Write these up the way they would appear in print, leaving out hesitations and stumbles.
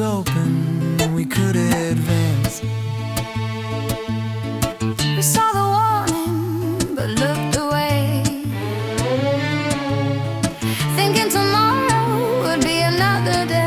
open, we could advance. We saw the warning, but looked away, thinking tomorrow would be another day.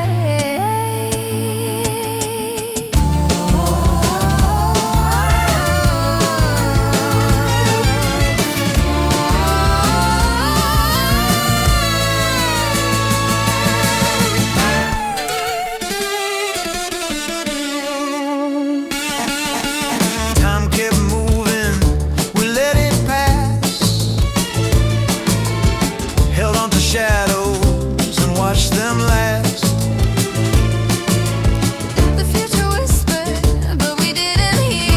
Shadows and watch them last. The future whispered, but we didn't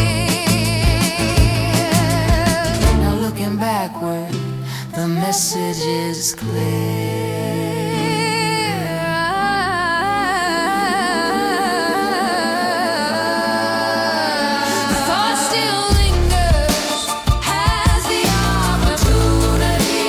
hear. Now looking backward, the message is clear. The thought still lingers, has the opportunity.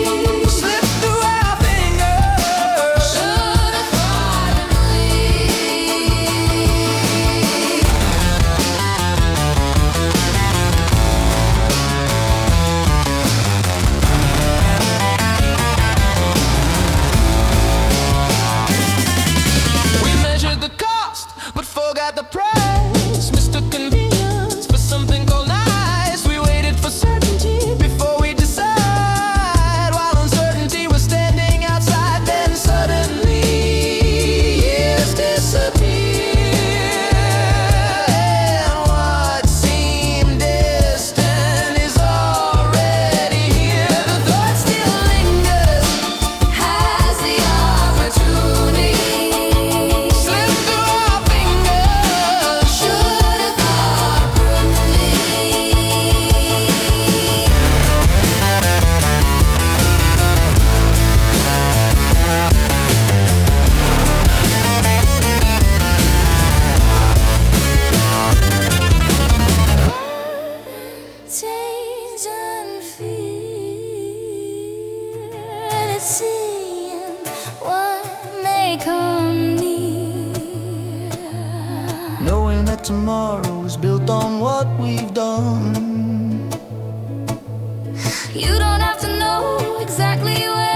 But forgot the price, mistook convenience for something called nice. We waited for certainty before we decide, while uncertainty was standing outside. Then suddenly years disappear, and what seemed distant is already here. The thought still lingers, has the opportunity. Change and fear, and it's seeing what may come near. Knowing that tomorrow is built on what we've done. You don't have to know exactly where